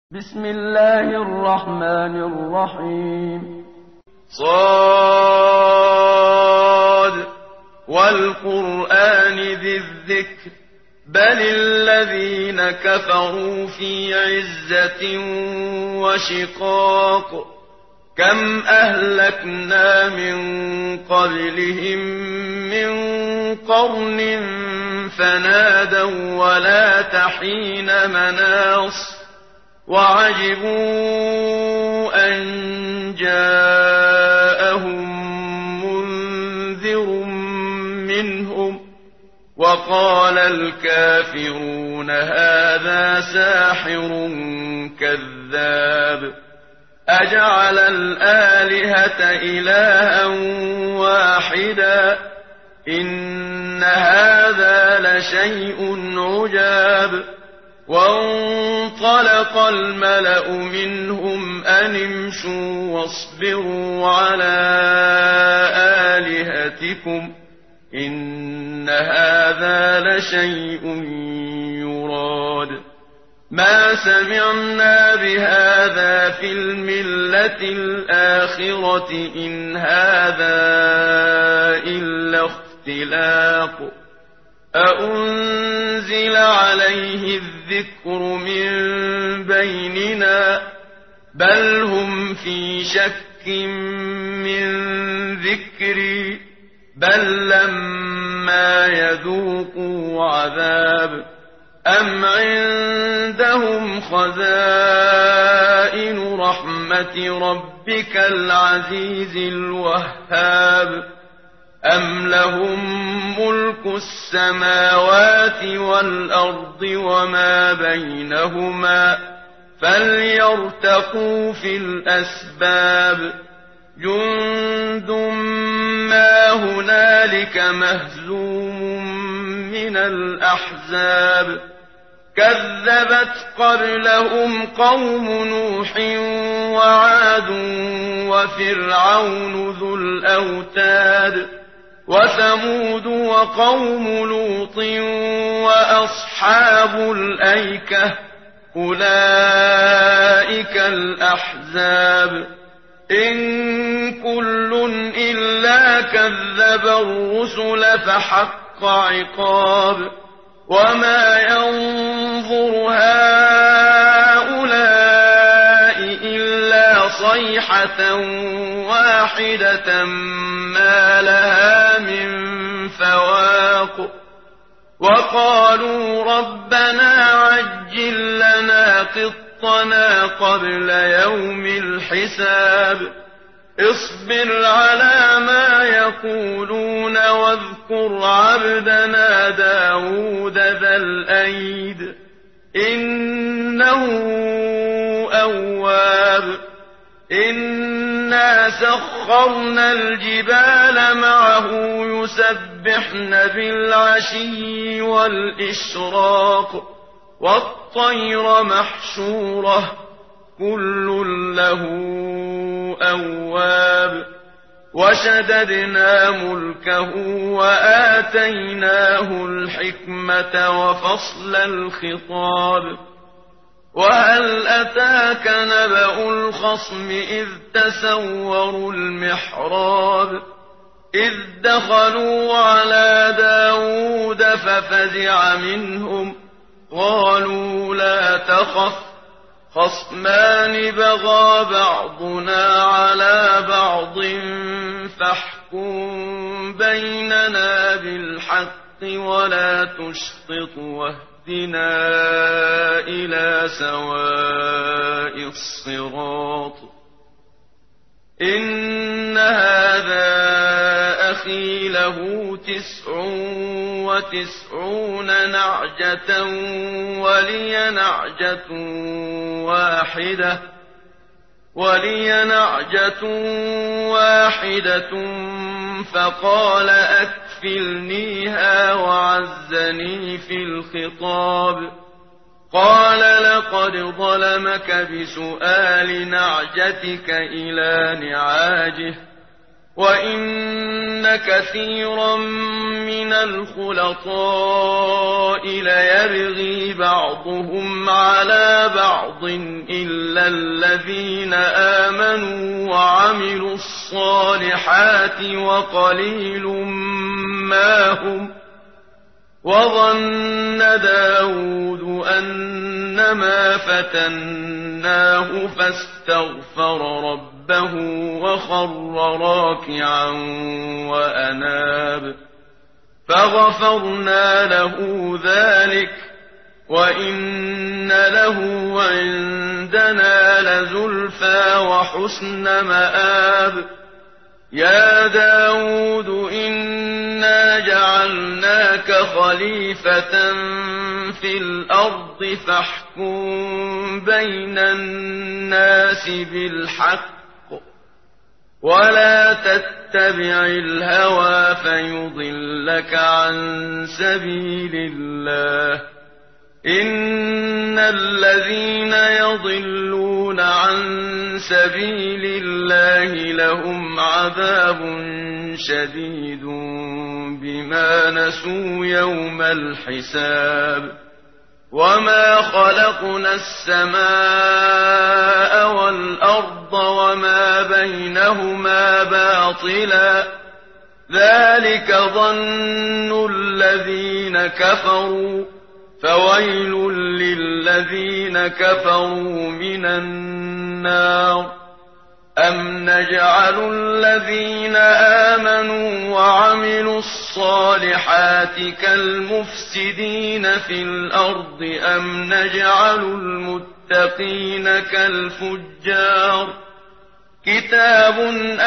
بسم الله الرحمن الرحيم صاد والقرآن ذي الذكر بل الذين كفروا في عزة وشقاق كم أهلكنا من قبلهم من قرن فنادوا ولا تحين مناص وعجبوا أن جاءهم منذر منهم وقال الكافرون هذا ساحر كذاب أجعل الآلهة إلها واحدا إن هذا لشيء عجاب وانطلق الملأ منهم أن امشوا واصبروا على آلهتكم إن هذا لشيء يراد ما سمعنا بهذا في الملة الآخرة إن هذا إلا اختلاق أأنزل عليه الذكر من بيننا بل هم في شك من ذكري بل لما يذوقوا عذاب أم عندهم خزائن رحمة ربك العزيز الوهاب أم لهم ملك السماوات والأرض وما بينهما فليرتقوا في الأسباب جند ما هنالك مهزوم من الأحزاب كذبت قبلهم قوم نوح وعاد وفرعون ذو الأوتاد وثمود وقوم لوط وأصحاب الأيكة أولئك الأحزاب إن كل إلا كذب الرسل فحق عقاب وما ينظر هؤلاء إلا صيحة واحدة ما لها من فواق وقالوا ربنا عجل لنا قطنا قبل يوم الحساب اصبر على ما يقولون واذكر عبدنا داود ذا الأيد إنه أواب إنا سخرنا الجبال معه يسبحن بالعشي والإشراق والطير محشورة كل له أواب وشددنا ملكه وآتيناه الحكمة وفصل الخطاب وهل أتاك نبأ الخصم إذ تسوروا المحراب إذ دخلوا على داود ففزع منهم قالوا لا تخف خصمان بغى بعضنا على بعض فاحكم بيننا بالحق ولا تشطط واهدنا إلى سواء الصراط إن هذا أخي له 99 نعجة ولي نعجة واحدة فقال أكفلنيها وعزني في الخطاب قال لقد ظلمك بسؤال نعجتك إلى نعاجه وَإِنَّ كَثِيرًا مِنَ الْخُلَطَاءِ لَيَبْغِي بَعْضُهُمْ عَلَىٰ بَعْضٍ إِلَّا الَّذِينَ آمَنُوا وَعَمِلُوا الصَّالِحَاتِ وَقَلِيلٌ مَّا هُمْ ۗ وَظَنَّ دَاوُودُ أَنَّمَا فَتَنَّاهُ فَاسْتَغْفَرَ رَبَّهُ وَخَرَّ رَاكِعًا وَأَنَابَ فَغَفَرْنَا لَهُ ذَٰلِكَ ۖ وَإِنَّ لَهُ عِندَنَا لَزُلْفَىٰ وَحُسْنَ مَآبٍ يَا دَاوُودُ إِنَّا جَعَلْنَاكَ خَلِيفَةً فِي الْأَرْضِ فَاحْكُم بَيْنَ النَّاسِ بِالْحَقِّ وَلَا تَتَّبِعِ الْهَوَىٰ فَيُضِلَّكَ عَن سَبِيلِ اللَّهِ ۚ إِنَّ الَّذِينَ يَضِلُّونَ عَن سَبِيلِ اللَّهِ لَهُمْ عَذَابٌ شَدِيدٌ بِمَا نَسُوا يَوْمَ الْحِسَابِ وَمَا خَلَقْنَا السَّمَاءَ وَالْأَرْضَ وَمَا بَيْنَهُمَا بَاطِلًا ۚ ذَٰلِكَ ظَنُّ الَّذِينَ كَفَرُوا ۚ فَوَيْلٌ لِّلَّذِينَ كَفَرُوا مِنَ النَّارِ أَمْ نَجْعَلُ الَّذِينَ آمَنُوا وَعَمِلُوا الصَّالِحَاتِ كَالْمُفْسِدِينَ فِي الْأَرْضِ أَمْ نَجْعَلُ الْمُتَّقِينَ كَالْفُجَّارِ كِتَابٌ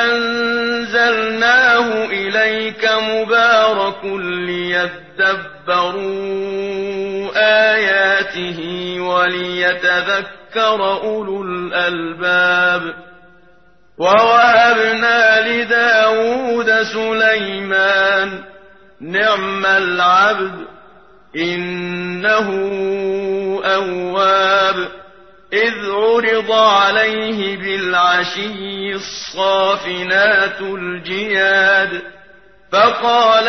أَنزَلْنَاهُ إِلَيْكَ مُبَارَكٌ لِّيَدَّبَّرُوا آيَاتِهِ وَلِيَتَذَكَّرَ أُولُو الْأَلْبَابِ وَوَهَبْنَا لِدَاوُودَ سُلَيْمَانَ نِعْمَ الْعَبْدُ ۖ إِنَّهُ أَوَّابٌ إِذْ عُرِضَ عَلَيْهِ بِالْعَشِيِّ الصَّافِنَاتُ الْجِيَادُ فَقَالَ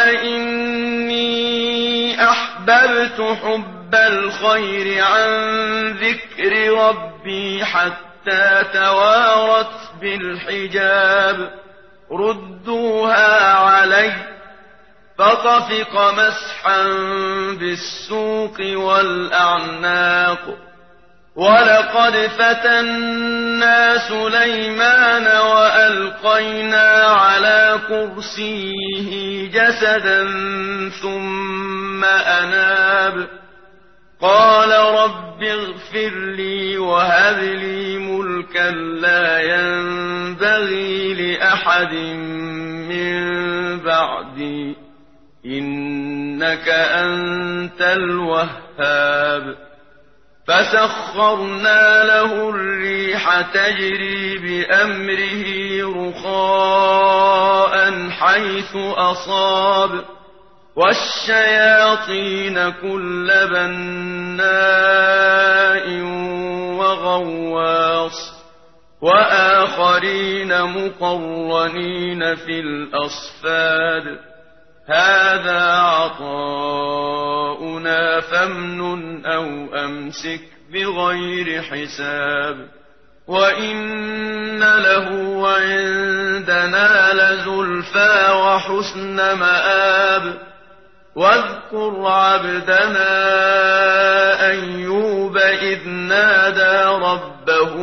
إِنِّي أَحْبَبْتُ حُبَّ الْخَيْرِ عَن ذِكْرِ رَبِّي حَتَّىٰ تَوَارَتْ بِالْحِجَابِ رُدُّوهَا عَلَيَّ ۖ فَطَفِقَ مَسْحًا بِالسُّوقِ وَالْأَعْنَاقِ وَلَقَدْ فَتَنَّا سُلَيْمَانَ وَأَلْقَيْنَا عَلَىٰ كُرْسِيِّهِ جَسَدًا ثُمَّ أَنَابَ قَالَ رَبِّ اغْفِرْ لِي وَهَبْ لِي مُلْكًا لَّا يَنبَغِي لِأَحَدٍ مِّن بَعْدِي ۖ إِنَّكَ أَنتَ الْوَهَّابُ فَسَخَّرْنَا لَهُ الرِّيحَ تَجْرِي بِأَمْرِهِ رُخَاءً حَيْثُ أَصَابَ وَالشَّيَاطِينَ كُلَّ بَنَّاءٍ وَغَوَّاصٍ وَآخَرِينَ مُقَرَّنِينَ فِي الْأَصْفَادِ هَٰذَا عَطَاؤُنَا فَامْنُنْ أَوْ أَمْسِكْ بِغَيْرِ حِسَابٍ وَإِنَّ لَهُ عِندَنَا لَزُلْفَىٰ وَحُسْنَ مَآبٍ وَاذْكُرْ عَبْدَنَا أَيُّوبَ إِذْ نَادَىٰ رَبَّهُ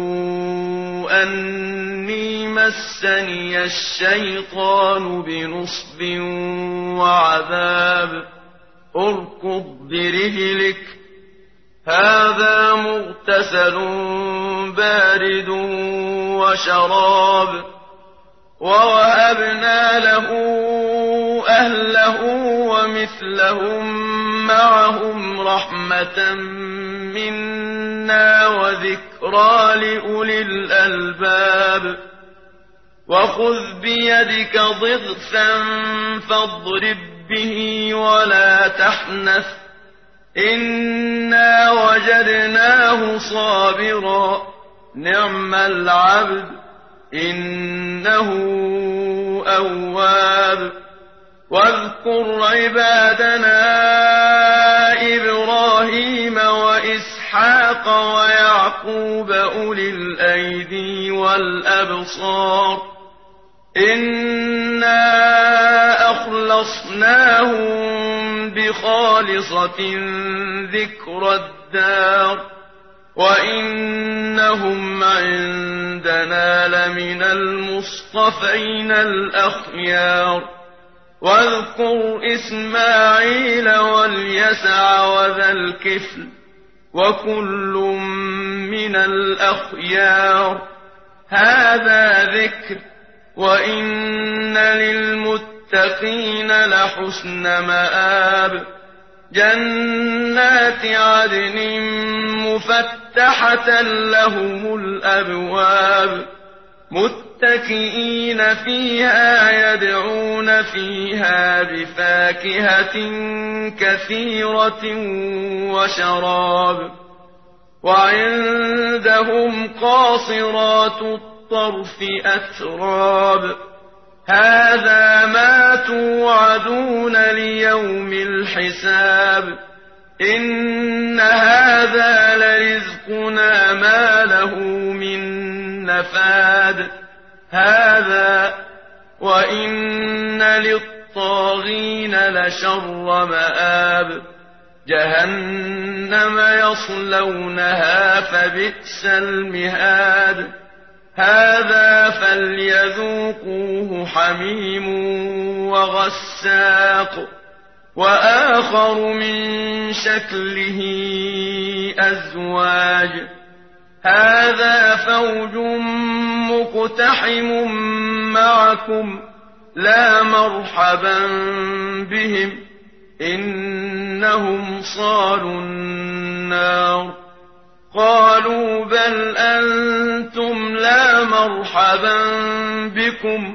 أَنِّي مَسَّنِيَ الشَّيْطَانُ بِنُصْبٍ وَعَذَابٍ ارْكُضْ بِرِجْلِكَ هَٰذَا مُغْتَسَلٌ بَارِدٌ وَشَرَابٌ وَوَهَبْنَا لَهُ أَهْلَهُ وَمِثْلَهُم مَّعَهُمْ رَحْمَةً مِّنَّا وَذِكْرَىٰ لِأُولِي الْأَلْبَابِ وَخُذْ بِيَدِكَ ضِغْثًا فَاضْرِب بِّهِ وَلَا تَحْنَثْ ۗ إِنَّا وَجَدْنَاهُ صَابِرًا نِّعْمَ الْعَبْدُ ۖ إِنَّهُ أواب واذكر عبادنا إبراهيم وإسحاق ويعقوب أولي الأيدي والأبصار إنا أخلصناهم بخالصة ذكر الدار وإنهم عندنا لمن المصطفين الأخيار واذكر إسماعيل واليسع وذا الكفل وكل من الأخيار هذا ذكر وإن للمتقين لحسن مآب جنات عدن مفتحة لهم الأبواب متكئين فيها يدعون فيها بفاكهة كثيرة وشراب وعندهم قاصرات الطرف أتراب هذا ما توعدون ليوم الحساب إن هذا لرزقنا ما له من نفاد هذا وإن للطاغين لشر مآب جهنم يصلونها فبئس المهاد هذا فليذوقوه حميم وغساق وآخر من شكله أزواج هذا فوج مقتحم معكم لا مرحبا بهم إنهم صالوا النار قالوا بل أنتم لا مرحبا بكم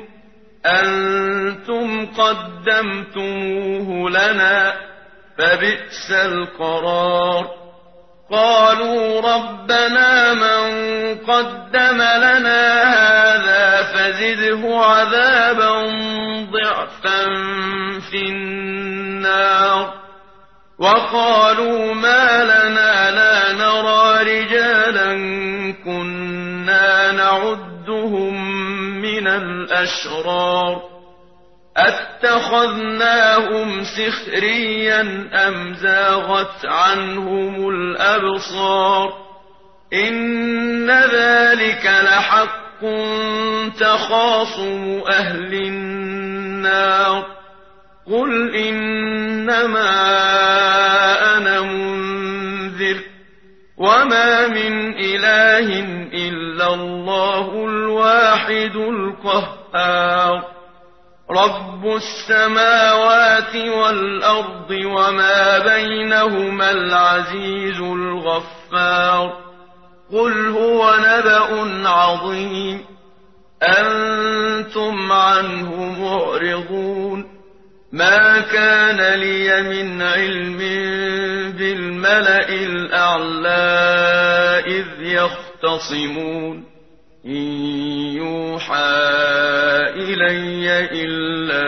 أنتم قدمتموه لنا فبئس القرار قالوا ربنا من قدم لنا هذا فزده عذابا ضعفا في النار وقالوا ما لنا لا نرى رجالا كنا نعدهم من الأشرار أتخذناهم سخريا أم زاغت عنهم الأبصار إن ذلك لحق تخاصم أهل النار قل إنما أنا منذر وما من إله إلا الله الواحد القهار رب السماوات والأرض وما بينهما العزيز الغفار قل هو نبأ عظيم أنتم عنه معرضون ما كان لي من علم بالملأ الأعلى إذ يختصمون إن يوحى إلي إلا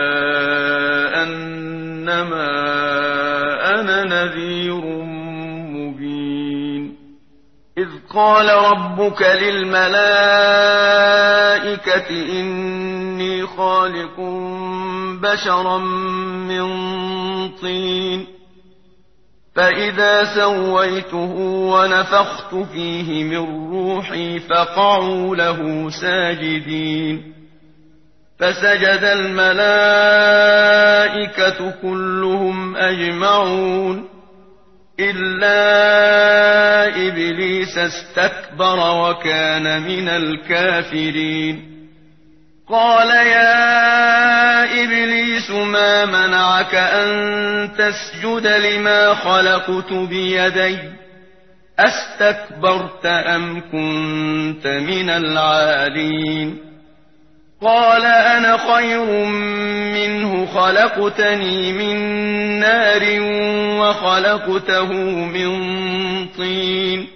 أنما أنا نذير مبين إذ قال ربك للملائكة إني خالق بشرا من طين فإذا سويته ونفخت فيه من روحي فقعوا له ساجدين فسجد الملائكة كلهم أجمعون إلا إبليس استكبر وكان من الكافرين قال يا إبليس ما منعك أن تسجد لما خلقت بيدي أستكبرت أم كنت من العالين قال أنا خير منه خلقتني من نار وخلقته من طين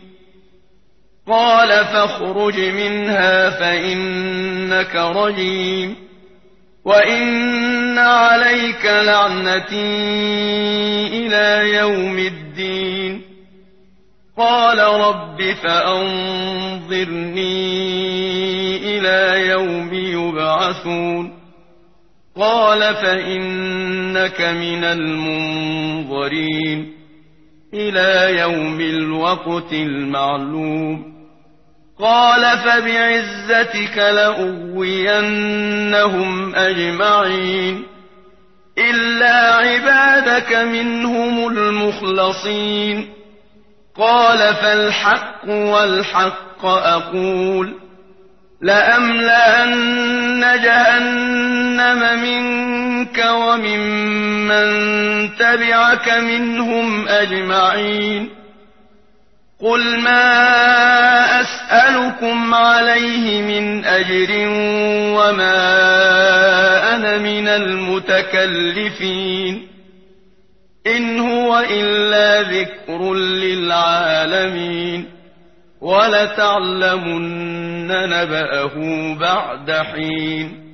قال فاخرج منها فإنك رجيم وإن عليك لعنتي إلى يوم الدين قال رب فأنظرني إلى يوم يبعثون قال فإنك من المنظرين إلى يوم الوقت المعلوم قال فبعزتك لأغوينهم أجمعين إلا عبادك منهم المخلصين قال فالحق والحق أقول لأملأن جهنم منك وممن تبعك منهم أجمعين قل ما أسألكم عليه من أجر وما أنا من المتكلفين إن هو إلا ذكر للعالمين ولتعلمن نبأه بعد حين